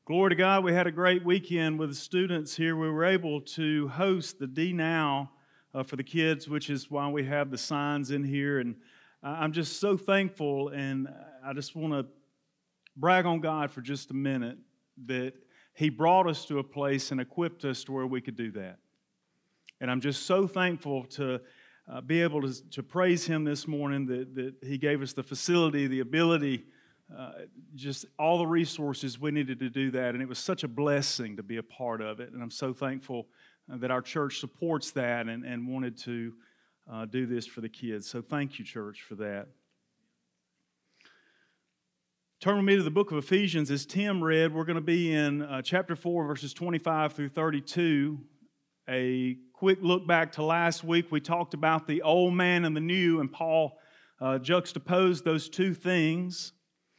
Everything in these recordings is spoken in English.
Glory to God, we had a great weekend with the students here. We were able to host the D Now for the kids, which is why we have the signs in here. And I'm just so thankful, and I just want to brag on God for just a minute that He brought us to a place and equipped us to where we could do that. And I'm just so thankful to be able to praise Him this morning that He gave us the facility, the ability, just all the resources we needed to do that, and it was such a blessing to be a part of it, and I'm so thankful that our church supports that and wanted to do this for the kids. So thank you, church, for that. Turn with me to the book of Ephesians. As Tim read, we're going to be in chapter 4, verses 25 through 32. A quick look back to last week, we talked about the old man and the new, and Paul juxtaposed those two things.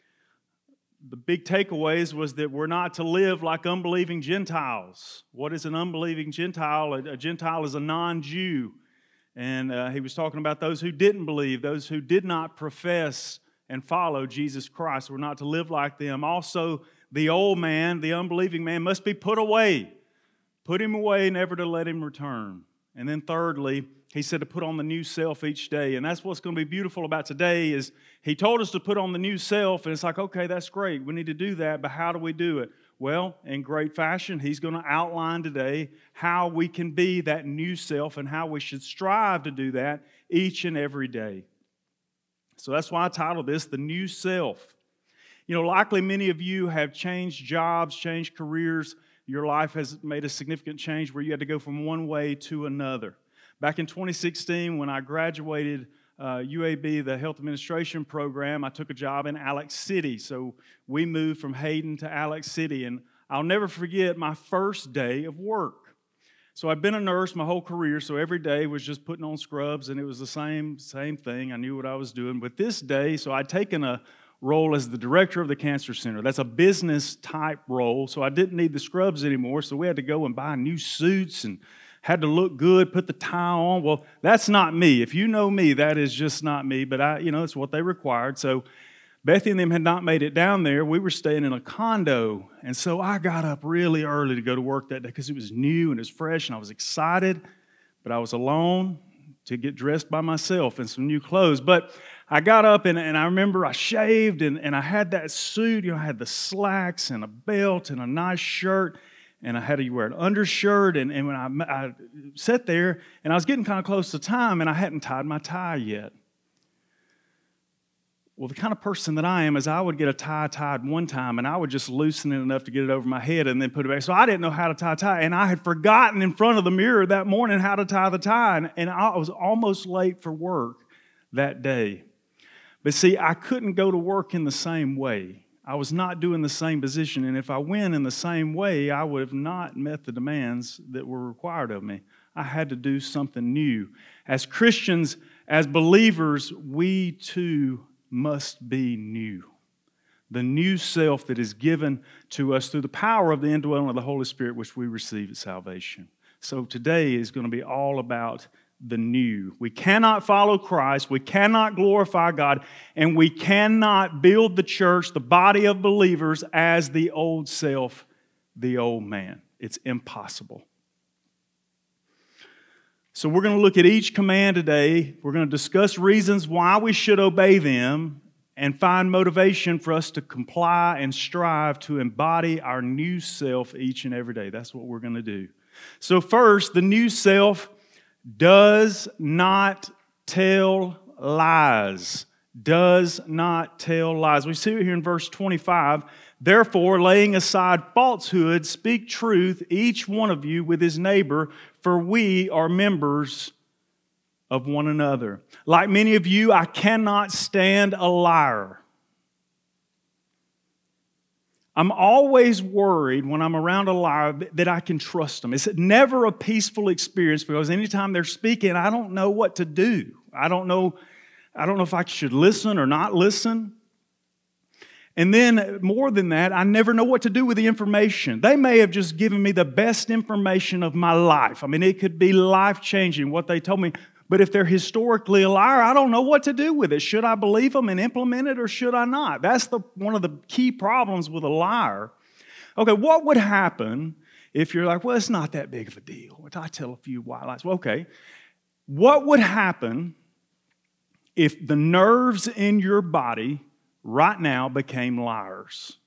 The big takeaways was that we're not to live like unbelieving Gentiles. What is an unbelieving Gentile? A Gentile is a non-Jew. And he was talking about those who didn't believe, those who did not profess and follow Jesus Christ. We're not to live like them. Also, the old man, the unbelieving man, must be put away. Put him away, never to let him return. And then thirdly, he said to put on the new self each day. And that's what's going to be beautiful about today is he told us to put on the new self. And it's like, okay, that's great. We need to do that. But how do we do it? Well, in great fashion, he's going to outline today how we can be that new self and how we should strive to do that each and every day. So that's why I titled this, The New Self. You know, likely many of you have changed jobs, changed careers. Your life has made a significant change where you had to go from one way to another. Back in 2016, when I graduated UAB, the Health Administration program, I took a job in Alex City. So we moved from Hayden to Alex City, and I'll never forget my first day of work. So I'd been a nurse my whole career, so every day was just putting on scrubs, and it was the same thing. I knew what I was doing. But this day, so I'd taken a role as the director of the cancer center. That's a business type role, so I didn't need the scrubs anymore, so we had to go and buy new suits and had to look good, put the tie on. Well, that's not me. If you know me, that is just not me, but it's what they required. So Bethy and them had not made it down there. We were staying in a condo, and so I got up really early to go to work that day because it was new and it was fresh, and I was excited, but I was alone to get dressed by myself in some new clothes. But I got up, and I remember I shaved, and I had that suit. I had the slacks and a belt and a nice shirt, and I had to wear an undershirt, and when I sat there, and I was getting kind of close to time, and I hadn't tied my tie yet. Well, the kind of person that I am is I would get a tie tied one time, and I would just loosen it enough to get it over my head and then put it back. So I didn't know how to tie a tie, and I had forgotten in front of the mirror that morning how to tie the tie, and I was almost late for work that day. But see, I couldn't go to work in the same way. I was not doing the same position, and if I went in the same way, I would have not met the demands that were required of me. I had to do something new. As Christians, as believers, we too must be new. The new self that is given to us through the power of the indwelling of the Holy Spirit, which we receive at salvation. So today is going to be all about the new. We cannot follow Christ, we cannot glorify God, and we cannot build the church, the body of believers, as the old self, the old man. It's impossible. So we're going to look at each command today. We're going to discuss reasons why we should obey them and find motivation for us to comply and strive to embody our new self each and every day. That's what we're going to do. So first, the new self does not tell lies. Does not tell lies. We see it here in verse 25. Therefore, laying aside falsehood, speak truth, each one of you with his neighbor, for we are members of one another. Like many of you, I cannot stand a liar. I'm always worried when I'm around a liar that I can trust them. It's never a peaceful experience because anytime they're speaking, I don't know what to do. I don't know if I should listen or not listen. And then more than that, I never know what to do with the information. They may have just given me the best information of my life. I mean, it could be life-changing what they told me. But if they're historically a liar, I don't know what to do with it. Should I believe them and implement it or should I not? That's one of the key problems with a liar. Okay, what would happen if you're like, well, it's not that big of a deal? Which I tell a few white lies. Well, okay, what would happen if the nerves in your body right now became liars?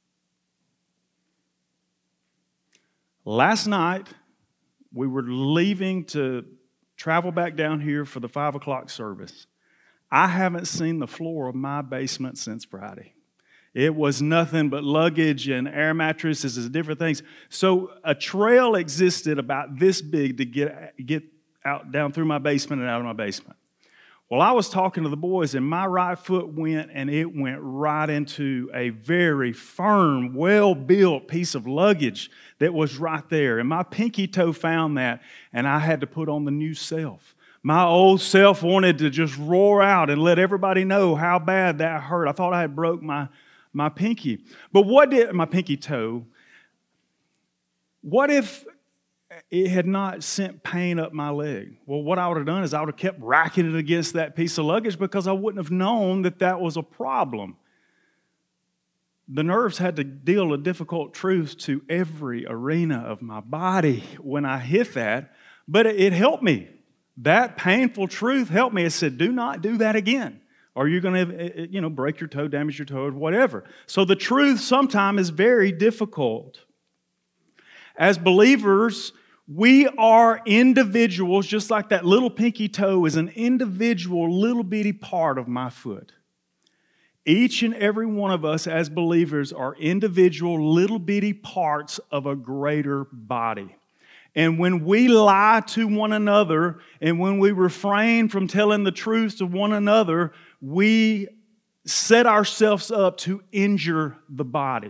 Last night, we were leaving to travel back down here for the 5 o'clock service. I haven't seen the floor of my basement since Friday. It was nothing but luggage and air mattresses and different things. So a trail existed about this big to get out down through my basement and out of my basement. Well, I was talking to the boys, and my right foot went right into a very firm, well-built piece of luggage that was right there. And my pinky toe found that, and I had to put on the new self. My old self wanted to just roar out and let everybody know how bad that hurt. I thought I had broke my pinky. But my pinky toe, what if it had not sent pain up my leg? Well, what I would have done is I would have kept racking it against that piece of luggage because I wouldn't have known that was a problem. The nerves had to deal with difficult truths to every arena of my body when I hit that, but it helped me. That painful truth helped me. It said, do not do that again, or you're going to, break your toe, damage your toe, or whatever. So the truth sometimes is very difficult. As believers, we are individuals, just like that little pinky toe is an individual little bitty part of my foot. Each and every one of us as believers are individual little bitty parts of a greater body. And when we lie to one another and when we refrain from telling the truth to one another, we set ourselves up to injure the body.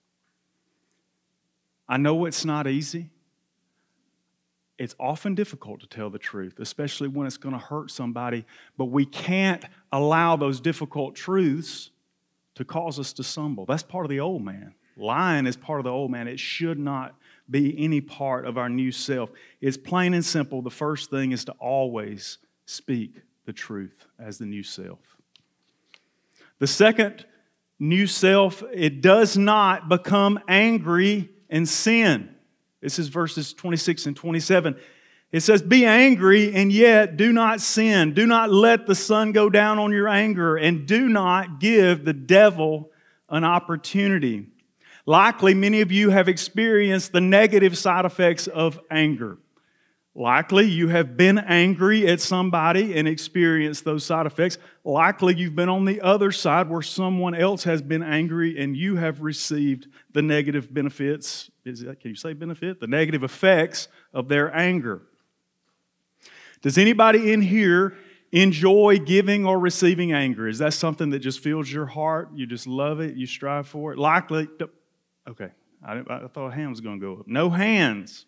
I know it's not easy. It's often difficult to tell the truth, especially when it's going to hurt somebody, but we can't allow those difficult truths to cause us to stumble. That's part of the old man. Lying is part of the old man. It should not be any part of our new self. It's plain and simple. The first thing is to always speak the truth as the new self. The second new self, it does not become angry and sin. This is verses 26 and 27. It says, be angry and yet do not sin. Do not let the sun go down on your anger, and do not give the devil an opportunity. Likely, many of you have experienced the negative side effects of anger. Likely, you have been angry at somebody and experienced those side effects. Likely, you've been on the other side where someone else has been angry and you have received the negative benefits. Can you say benefit? The negative effects of their anger. Does anybody in here enjoy giving or receiving anger? Is that something that just fills your heart? You just love it? You strive for it? Likely. Okay, I thought a hand was going to go up. No hands.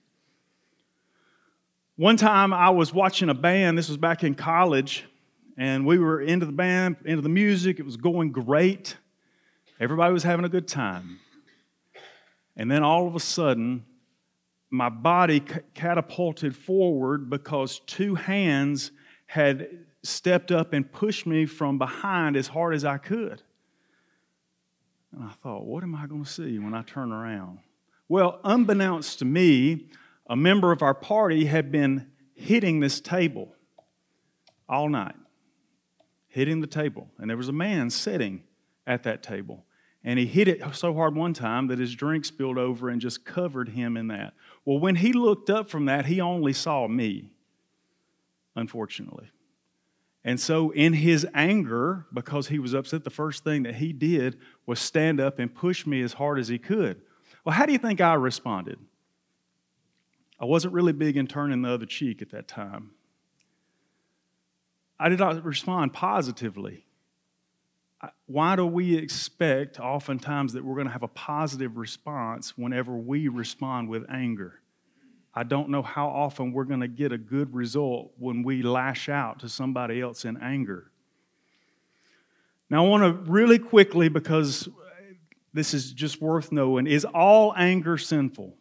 One time I was watching a band. This was back in college, and we were into the band, into the music. It was going great. Everybody was having a good time. And then all of a sudden, my body catapulted forward because two hands had stepped up and pushed me from behind as hard as I could. And I thought, what am I going to see when I turn around? Well, unbeknownst to me, a member of our party had been hitting this table all night, hitting the table. And there was a man sitting at that table. And he hit it so hard one time that his drink spilled over and just covered him in that. Well, when he looked up from that, he only saw me, unfortunately. And so in his anger, because he was upset, the first thing that he did was stand up and push me as hard as he could. Well, how do you think I responded? I wasn't really big in turning the other cheek at that time. I did not respond positively. Why do we expect oftentimes that we're going to have a positive response whenever we respond with anger? I don't know how often we're going to get a good result when we lash out to somebody else in anger. Now, I want to really quickly, because this is just worth knowing, is all anger sinful?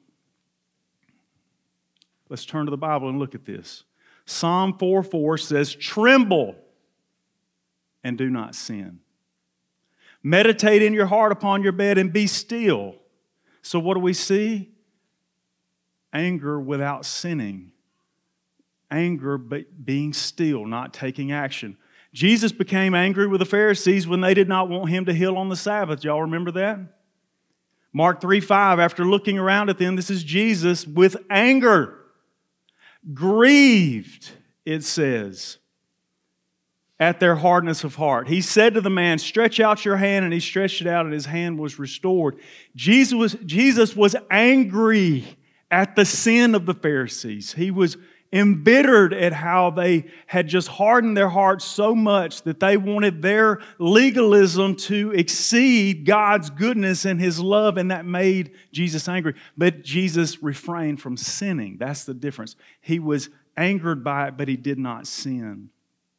Let's turn to the Bible and look at this. Psalm 4:4 says, tremble and do not sin. Meditate in your heart upon your bed and be still. So what do we see? Anger without sinning. Anger but being still, not taking action. Jesus became angry with the Pharisees when they did not want him to heal on the Sabbath. Y'all remember that? Mark 3:5, after looking around at them, this is Jesus with anger, grieved, it says, at their hardness of heart. He said to the man, stretch out your hand, and he stretched it out, and his hand was restored. Jesus was angry at the sin of the Pharisees. He was embittered at how they had just hardened their hearts so much that they wanted their legalism to exceed God's goodness and His love, and that made Jesus angry. But Jesus refrained from sinning. That's the difference. He was angered by it, but He did not sin.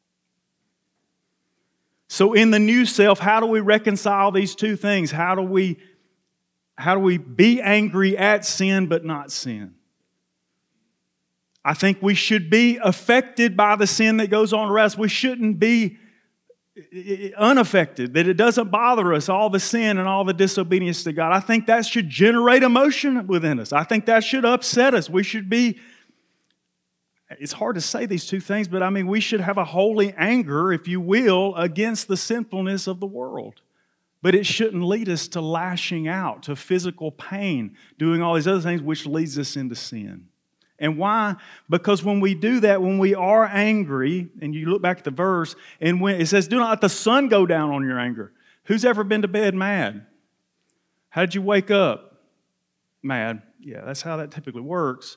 So in the new self, how do we reconcile these two things? How do we be angry at sin but not sin? I think we should be affected by the sin that goes on around us. We shouldn't be unaffected, that it doesn't bother us, all the sin and all the disobedience to God. I think that should generate emotion within us. I think that should upset us. We should be, it's hard to say these two things, but I mean, we should have a holy anger, if you will, against the sinfulness of the world. But it shouldn't lead us to lashing out, to physical pain, doing all these other things, which leads us into sin. And why? Because when we do that, when we are angry, and you look back at the verse, and when it says, do not let the sun go down on your anger. Who's ever been to bed mad? How did you wake up? Mad. Yeah, that's how that typically works.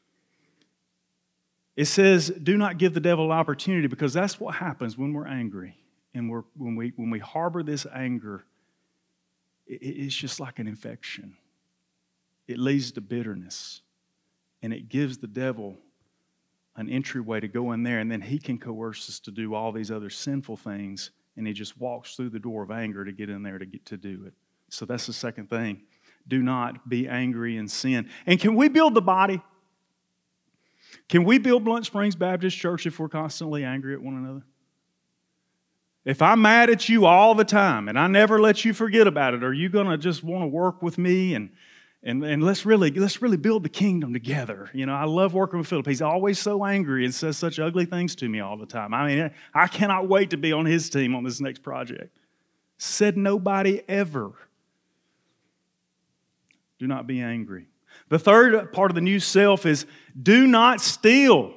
It says, do not give the devil an opportunity, because that's what happens when we're angry. And when we harbor this anger, it's just like an infection. It leads to bitterness. And it gives the devil an entryway to go in there, and then he can coerce us to do all these other sinful things, and he just walks through the door of anger to get in there to do it. So that's the second thing. Do not be angry and sin. And can we build the body? Can we build Blunt Springs Baptist Church if we're constantly angry at one another? If I'm mad at you all the time and I never let you forget about it, are you going to just want to work with me and let's really build the kingdom together? You know, I love working with Philip. He's always so angry and says such ugly things to me all the time. I mean, I cannot wait to be on his team on this next project. Said nobody ever. Do not be angry. The third part of the new self is do not steal.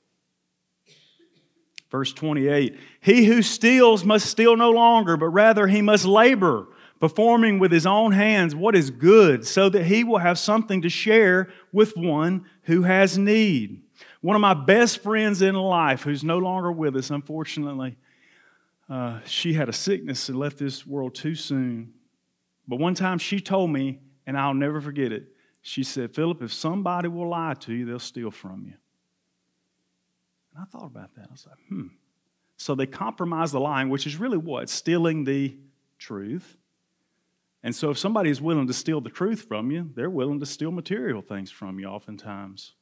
Verse 28, he who steals must steal no longer, but rather he must labor, performing with his own hands what is good, so that he will have something to share with one who has need. One of my best friends in life, who's no longer with us, unfortunately, she had a sickness and left this world too soon. But one time she told me, and I'll never forget it, she said, Philip, if somebody will lie to you, they'll steal from you. And I thought about that. I was like, So they compromise the lying, which is really what? Stealing the truth. And so if somebody is willing to steal the truth from you, they're willing to steal material things from you oftentimes.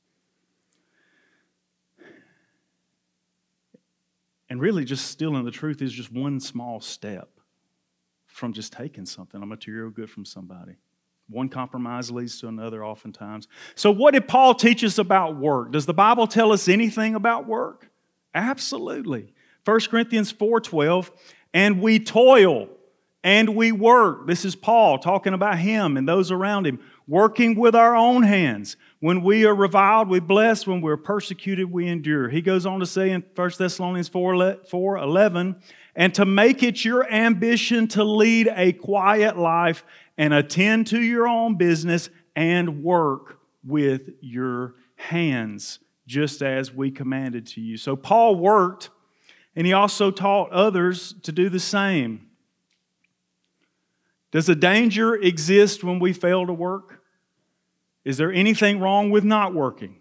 And really just stealing the truth is just one small step from just taking something, a material good from somebody. One compromise leads to another oftentimes. So what did Paul teach us about work? Does the Bible tell us anything about work? Absolutely. 1 Corinthians 4:12, and we toil and we work. This is Paul talking about him and those around him, working with our own hands. When we are reviled, we bless. When we're persecuted, we endure. He goes on to say in 1 Thessalonians 4:11, and to make it your ambition to lead a quiet life and attend to your own business and work with your hands, just as we commanded to you. So Paul worked, and he also taught others to do the same. Does a danger exist when we fail to work? Is there anything wrong with not working?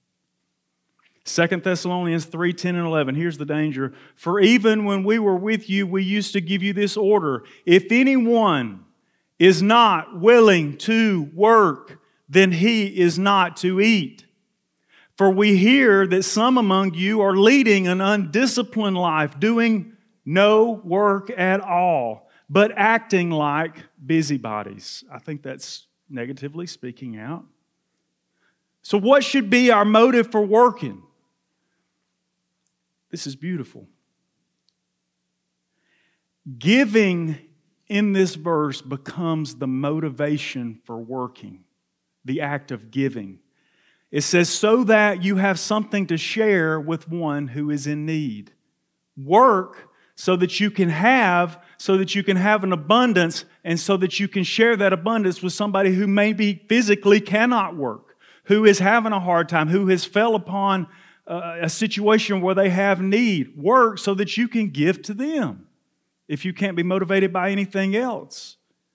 2 Thessalonians 3:10 and 11, here's the danger. For even when we were with you, we used to give you this order. If anyone is not willing to work, then he is not to eat. For we hear that some among you are leading an undisciplined life, doing no work at all, but acting like busybodies. I think that's negatively speaking out. So what should be our motive for working? This is beautiful. Giving in this verse becomes the motivation for working, the act of giving. It says, so that you have something to share with one who is in need. Work so that you can have an abundance, and so that you can share that abundance with somebody who maybe physically cannot work, who is having a hard time, who has fell upon a situation where they have need. Work so that you can give to them if you can't be motivated by anything else.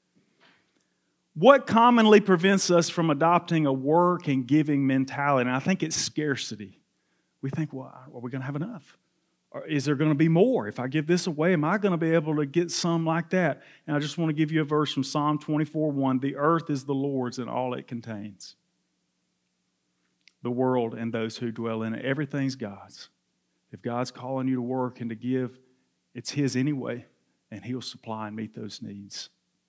What commonly prevents us from adopting a work and giving mentality? And I think it's scarcity. We think, well, are we going to have enough? Or is there going to be more? If I give this away, am I going to be able to get some like that? And I just want to give you a verse from Psalm 24:1. The earth is the Lord's and all it contains. The world and those who dwell in it. Everything's God's. If God's calling you to work and to give, it's His anyway, and He'll supply and meet those needs.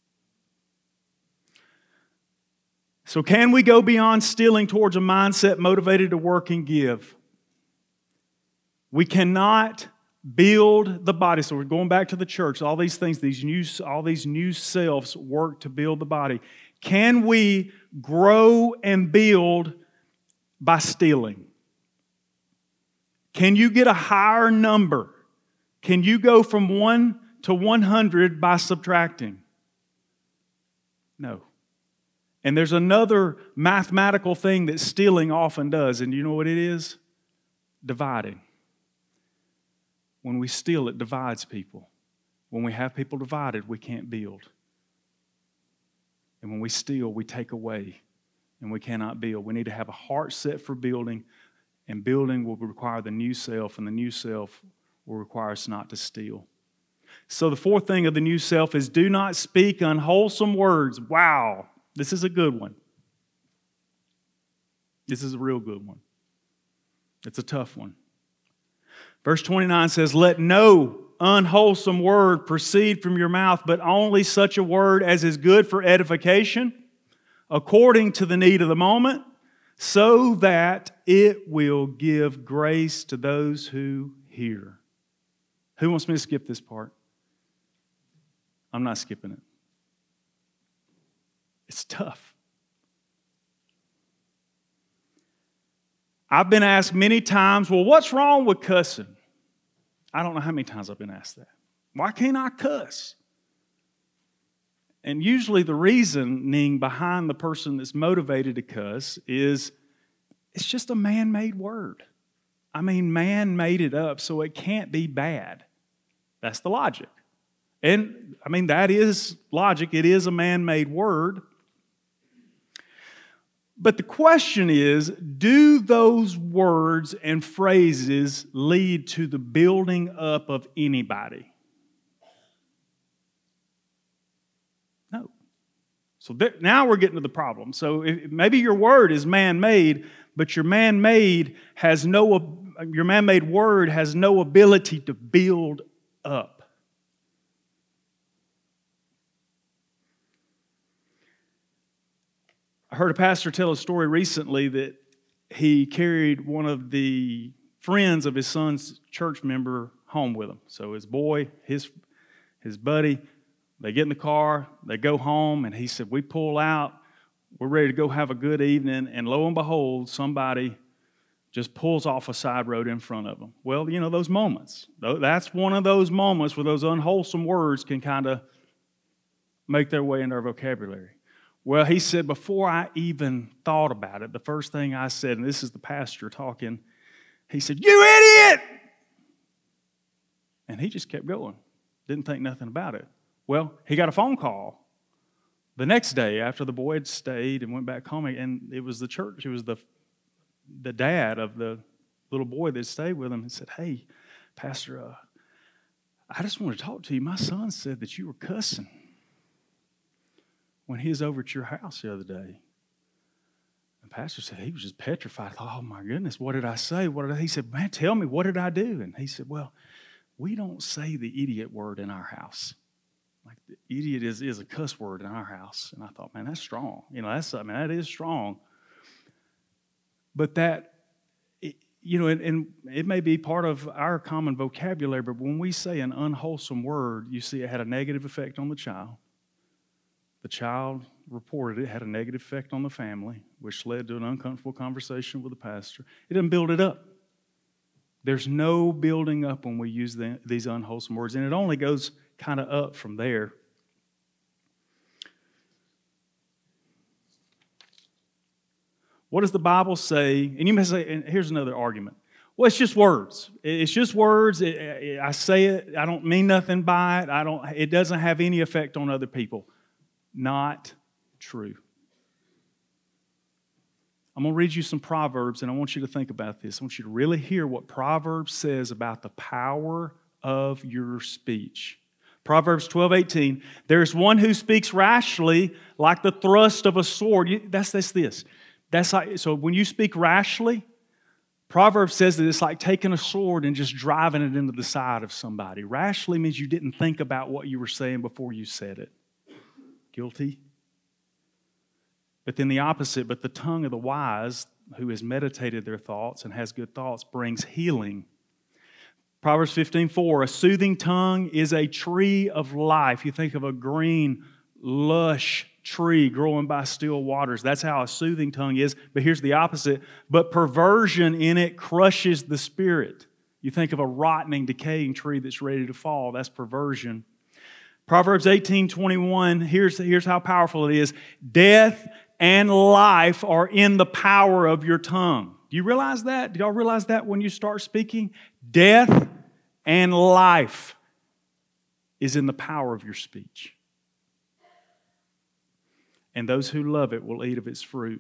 So can we go beyond stealing towards a mindset motivated to work and give? We cannot build the body. So we're going back to the church. All these things, all these new selves work to build the body. Can we grow and build by stealing? Can you get a higher number? Can you go from 1 to 100 by subtracting? No. And there's another mathematical thing that stealing often does, and you know what it is? Dividing. When we steal, it divides people. When we have people divided, we can't build. And when we steal, we take away, and we cannot build. We need to have a heart set for building, and building will require the new self, and the new self will require us not to steal. So the fourth thing of the new self is do not speak unwholesome words. Wow, this is a good one. This is a real good one. It's a tough one. Verse 29 says, let no unwholesome word proceed from your mouth, but only such a word as is good for edification, according to the need of the moment, so that it will give grace to those who hear. Who wants me to skip this part? I'm not skipping it. It's tough. I've been asked many times, well, what's wrong with cussing? I don't know how many times I've been asked that. Why can't I cuss? And usually the reasoning behind the person that's motivated to cuss is it's just a man-made word. I mean, man made it up, so it can't be bad. That's the logic. And, I mean, that is logic. It is a man-made word. But the question is, do those words and phrases lead to the building up of anybody? No. So now we're getting to the problem. So maybe your word is man-made, but your man-made word has no ability to build up. I heard a pastor tell a story recently that he carried one of the friends of his son's church member home with him. So his boy, his buddy, they get in the car, they go home, and he said, we pull out, we're ready to go have a good evening, and lo and behold, somebody just pulls off a side road in front of them. Well, you know, those moments. That's one of those moments where those unwholesome words can kind of make their way into our vocabulary. Well, he said, before I even thought about it, the first thing I said, and this is the pastor talking, he said, you idiot! And he just kept going. Didn't think nothing about it. Well, he got a phone call the next day after the boy had stayed and went back home, and it was the church, it was the dad of the little boy that stayed with him, and said, hey, Pastor, I just want to talk to you. My son said that you were cussing when he was over at your house the other day. The pastor said he was just petrified. I thought, oh my goodness, what did I say? He said, man, tell me, what did I do? And he said, well, we don't say the idiot word in our house. Like, the idiot is a cuss word in our house. And I thought, man, that's strong. That is strong. But that, and it may be part of our common vocabulary, but when we say an unwholesome word, you see it had a negative effect on the child. The child reported it had a negative effect on the family, which led to an uncomfortable conversation with the pastor. It doesn't build it up. There's no building up when we use these unwholesome words, and it only goes kind of up from there. What does the Bible say? And you may say, and here's another argument. Well, it's just words. It's just words. I say it. I don't mean nothing by it. It doesn't have any effect on other people. Not true. I'm going to read you some Proverbs, and I want you to think about this. I want you to really hear what Proverbs says about the power of your speech. Proverbs 12:18. There's one who speaks rashly like the thrust of a sword. That's this. So when you speak rashly, Proverbs says that it's like taking a sword and just driving it into the side of somebody. Rashly means you didn't think about what you were saying before you said it. Guilty? But then the opposite, but the tongue of the wise, who has meditated their thoughts and has good thoughts, brings healing. Proverbs 15:4, a soothing tongue is a tree of life. You think of a green, lush tree growing by still waters. That's how a soothing tongue is. But here's the opposite. But perversion in it crushes the spirit. You think of a rotting, decaying tree that's ready to fall. That's perversion. Proverbs 18:21, here's how powerful it is. Death and life are in the power of your tongue. Do you realize that? Do y'all realize that when you start speaking? Death and life is in the power of your speech. And those who love it will eat of its fruit.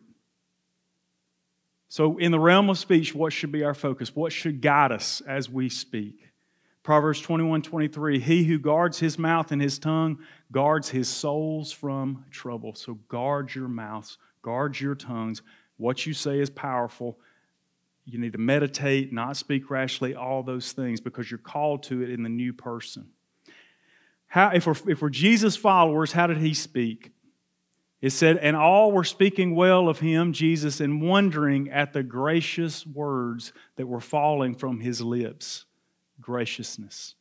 So in the realm of speech, what should be our focus? What should guide us as we speak? Proverbs 21:23, he who guards his mouth and his tongue guards his souls from trouble. So guard your mouths, guard your tongues. What you say is powerful. You need to meditate, not speak rashly, all those things, because you're called to it in the new person. If we're Jesus followers, how did he speak? It said, and all were speaking well of him, Jesus, and wondering at the gracious words that were falling from his lips. Graciousness.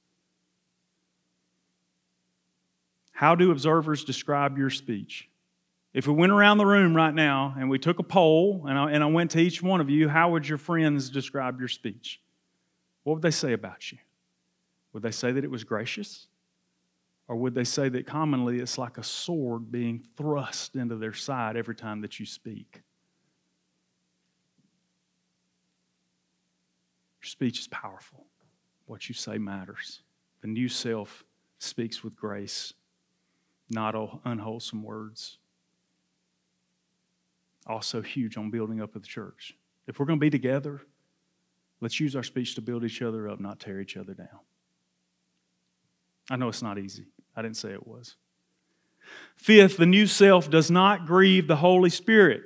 How do observers describe your speech? If we went around the room right now and we took a poll and I went to each one of you, how would your friends describe your speech? What would they say about you? Would they say that it was gracious? Or would they say that commonly it's like a sword being thrust into their side every time that you speak? Your speech is powerful. What you say matters. The new self speaks with grace, not unwholesome words. Also huge on building up of the church. If we're going to be together, let's use our speech to build each other up, not tear each other down. I know it's not easy. I didn't say it was. Fifth, the new self does not grieve the Holy Spirit.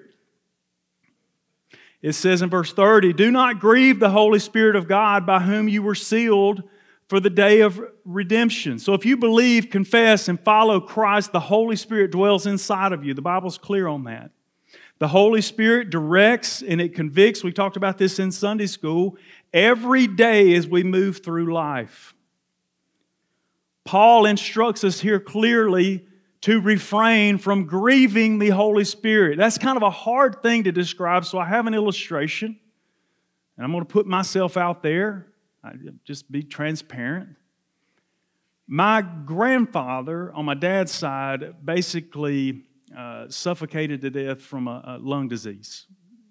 It says in verse 30, do not grieve the Holy Spirit of God by whom you were sealed for the day of redemption. So if you believe, confess, and follow Christ, the Holy Spirit dwells inside of you. The Bible's clear on that. The Holy Spirit directs and it convicts. We talked about this in Sunday school. Every day as we move through life. Paul instructs us here clearly to refrain from grieving the Holy Spirit. That's kind of a hard thing to describe, so I have an illustration. And I'm going to put myself out there. Just be transparent. My grandfather on my dad's side basically suffocated to death from a lung disease.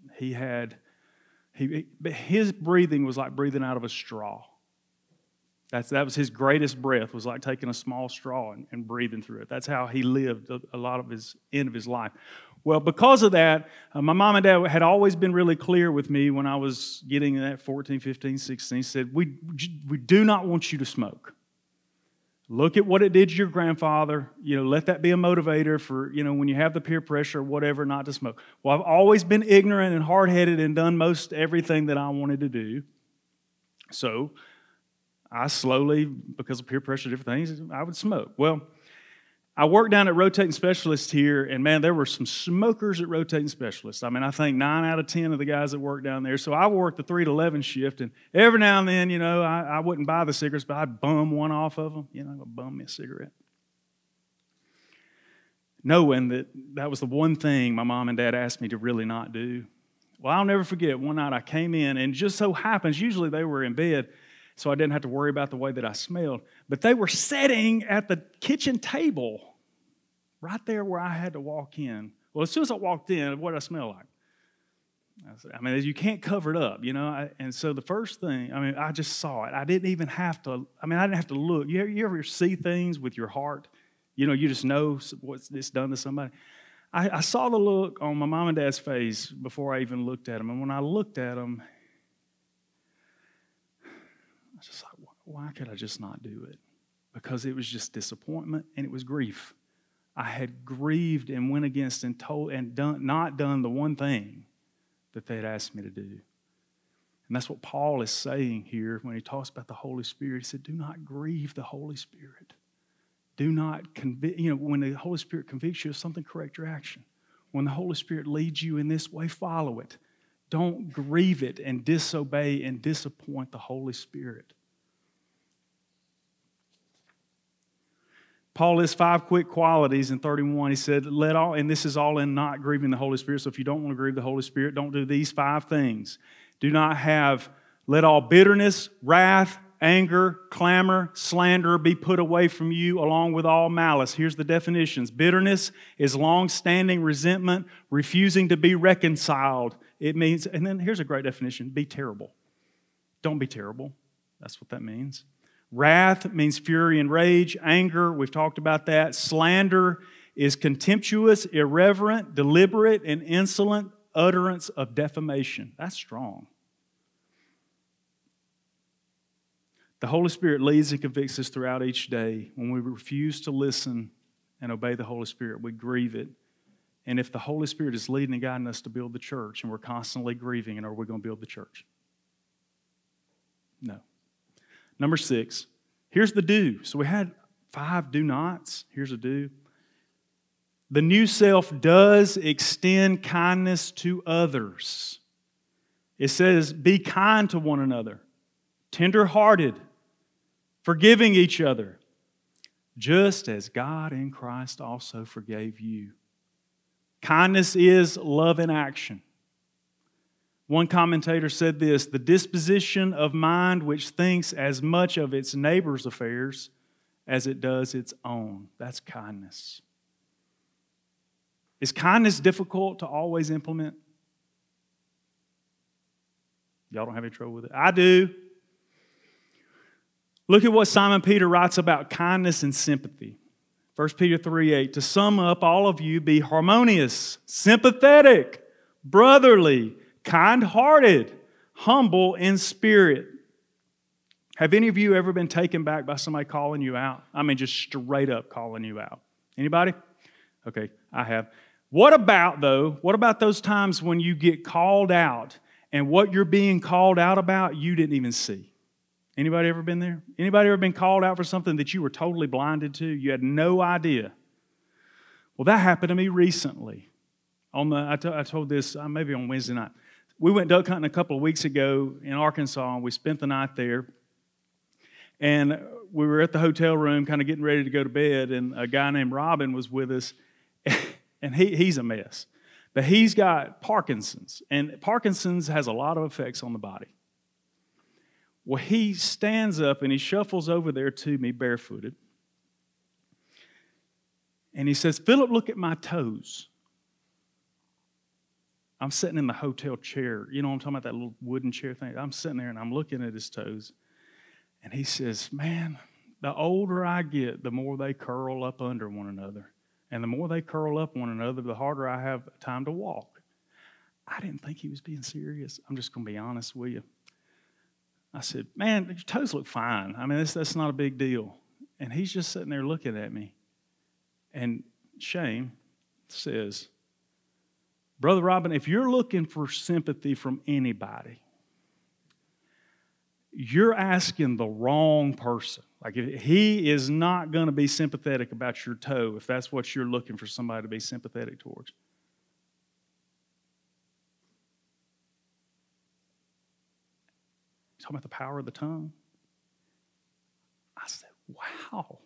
His breathing was like breathing out of a straw. That was his greatest breath, was like taking a small straw and breathing through it. That's how he lived a lot of his end of his life. Well, because of that, my mom and dad had always been really clear with me when I was getting that 14, 15, 16. He said, we do not want you to smoke. Look at what it did to your grandfather. Let that be a motivator for, when you have the peer pressure or whatever, not to smoke. Well, I've always been ignorant and hard-headed and done most everything that I wanted to do. So I slowly, because of peer pressure and different things, I would smoke. Well, I worked down at Rotating Specialist here, and man, there were some smokers at Rotating Specialist. I mean, I think 9 out of 10 of the guys that worked down there. So I worked the 3 to 11 shift, and every now and then, I wouldn't buy the cigarettes, but I'd bum one off of them. Bum me a cigarette. Knowing that was the one thing my mom and dad asked me to really not do. Well, I'll never forget, one night I came in, and just so happens, usually they were in bed, so I didn't have to worry about the way that I smelled. But they were sitting at the kitchen table right there where I had to walk in. Well, as soon as I walked in, what did I smell like? You can't cover it up, and so the first thing, I just saw it. I didn't even have to, I didn't have to look. You ever see things with your heart? You just know what it's done to somebody. I saw the look on my mom and dad's face before I even looked at them. And when I looked at them, I was just like, why could I just not do it? Because it was just disappointment and it was grief. I had grieved and went against and not done the one thing that they had asked me to do. And that's what Paul is saying here when he talks about the Holy Spirit. He said, do not grieve the Holy Spirit. Do not convict, when the Holy Spirit convicts you of something, correct your action. When the Holy Spirit leads you in this way, follow it. Don't grieve it and disobey and disappoint the Holy Spirit. Paul lists 5 quick qualities in 31. He said, and this is all in not grieving the Holy Spirit. So if you don't want to grieve the Holy Spirit, don't do these 5 things. Let all bitterness, wrath, anger, clamor, slander be put away from you along with all malice. Here's the definitions. Bitterness is long-standing resentment, refusing to be reconciled. It means, and then here's a great definition, be terrible. Don't be terrible. That's what that means. Wrath means fury and rage. Anger, we've talked about that. Slander is contemptuous, irreverent, deliberate, and insolent utterance of defamation. That's strong. The Holy Spirit leads and convicts us throughout each day. When we refuse to listen and obey the Holy Spirit, we grieve it. And if the Holy Spirit is leading and guiding us to build the church and we're constantly grieving, and are we going to build the church? No. Number 6, here's the do. So we had 5 do nots. Here's a do. The new self does extend kindness to others. It says, be kind to one another, tender-hearted, forgiving each other, just as God in Christ also forgave you. Kindness is love in action. One commentator said this, the disposition of mind which thinks as much of its neighbor's affairs as it does its own. That's kindness. Is kindness difficult to always implement? Y'all don't have any trouble with it? I do. Look at what Simon Peter writes about kindness and sympathy. 1 Peter 3:8, to sum up, all of you be harmonious, sympathetic, brotherly, kind-hearted, humble in spirit. Have any of you ever been taken back by somebody calling you out? Just straight up calling you out. Anybody? Okay, I have. What about those times when you get called out and what you're being called out about you didn't even see? Anybody ever been there? Anybody ever been called out for something that you were totally blinded to? You had no idea. Well, that happened to me recently. I told this maybe on Wednesday night. We went duck hunting a couple of weeks ago in Arkansas, and we spent the night there. And we were at the hotel room kind of getting ready to go to bed, and a guy named Robin was with us, and he's a mess. But he's got Parkinson's, and Parkinson's has a lot of effects on the body. Well, he stands up and he shuffles over there to me barefooted. And he says, Philip, look at my toes. I'm sitting in the hotel chair. You know what I'm talking about, that little wooden chair thing? I'm sitting there and I'm looking at his toes. And he says, man, the older I get, the more they curl up under one another. And the more they curl up one another, the harder I have time to walk. I didn't think he was being serious. I'm just going to be honest with you. I said, man, your toes look fine. That's not a big deal. And he's just sitting there looking at me. And Shane says, Brother Robin, if you're looking for sympathy from anybody, you're asking the wrong person. Like, he is not going to be sympathetic about your toe if that's what you're looking for somebody to be sympathetic towards. Talking about the power of the tongue. I said, wow.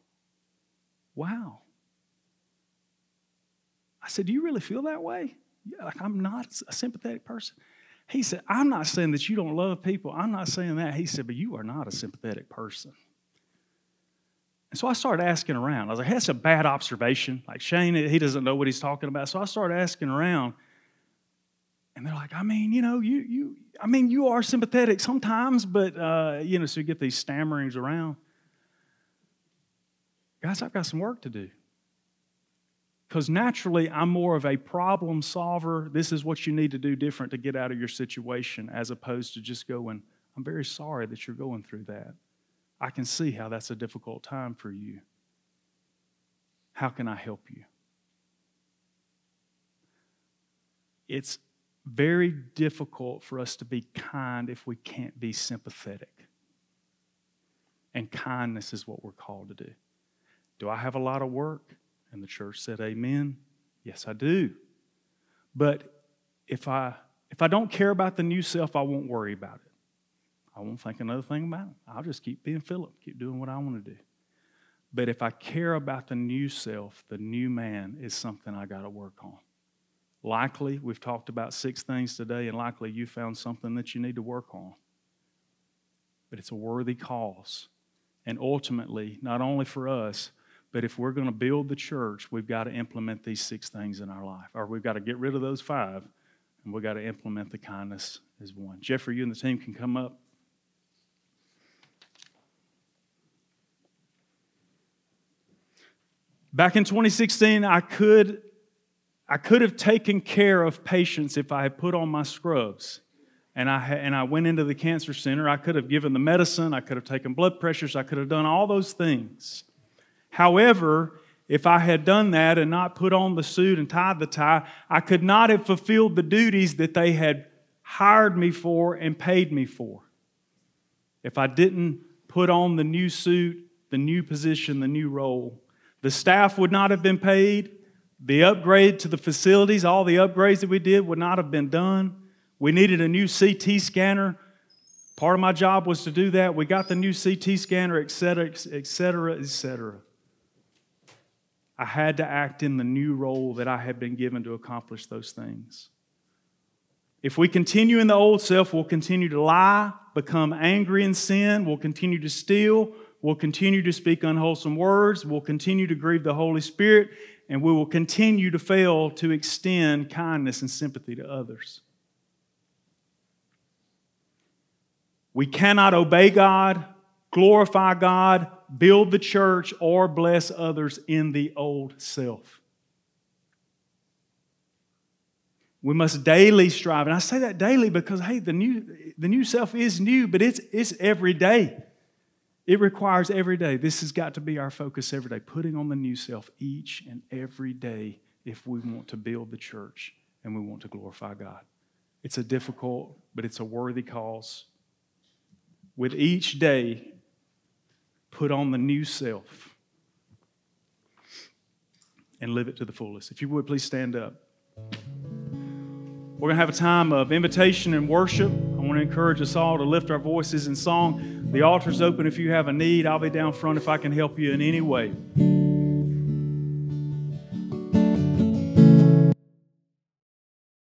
I said, do you really feel that way? Yeah, like, I'm not a sympathetic person. He said, I'm not saying that you don't love people. I'm not saying that. He said, but you are not a sympathetic person. And so I started asking around. I was like, hey, that's a bad observation. Like, Shane, he doesn't know what he's talking about. So I started asking around. And they're like, I mean, you are sympathetic sometimes, but, so you get these stammerings around. Guys, I've got some work to do. Because naturally, I'm more of a problem solver. This is what you need to do different to get out of your situation, as opposed to just going, I'm very sorry that you're going through that. I can see how that's a difficult time for you. How can I help you? It's very difficult for us to be kind if we can't be sympathetic. And kindness is what we're called to do. Do I have a lot of work? And the church said, amen. Yes, I do. But if I don't care about the new self, I won't worry about it. I won't think another thing about it. I'll just keep being Philip, keep doing what I want to do. But if I care about the new self, the new man is something I got to work on. Likely, we've talked about 6 things today, and likely you found something that you need to work on. But it's a worthy cause. And ultimately, not only for us, but if we're going to build the church, we've got to implement these 6 things in our life. Or we've got to get rid of those 5, and we've got to implement the kindness as one. Jeffrey, you and the team can come up. Back in 2016, I could have taken care of patients if I had put on my scrubs. And I went into the cancer center. I could have given the medicine. I could have taken blood pressures. I could have done all those things. However, if I had done that and not put on the suit and tied the tie, I could not have fulfilled the duties that they had hired me for and paid me for. If I didn't put on the new suit, the new position, the new role, the staff would not have been paid. The upgrade to the facilities, all the upgrades that we did would not have been done. We needed a new CT scanner. Part of my job was to do that. We got the new CT scanner, et cetera, et cetera, et cetera. I had to act in the new role that I had been given to accomplish those things. If we continue in the old self, we'll continue to lie, become angry in sin, we'll continue to steal, we'll continue to speak unwholesome words, we'll continue to grieve the Holy Spirit, and we will continue to fail to extend kindness and sympathy to others. We cannot obey God, glorify God, build the church, or bless others in the old self. We must daily strive. And I say that daily because, hey, the new self is new, but it's every day. It requires every day. This has got to be our focus every day, putting on the new self each and every day if we want to build the church and we want to glorify God. It's a difficult, but it's a worthy cause. With each day, put on the new self and live it to the fullest. If you would, please stand up. We're going to have a time of invitation and worship. I want to encourage us all to lift our voices in song. The altar's open if you have a need. I'll be down front if I can help you in any way.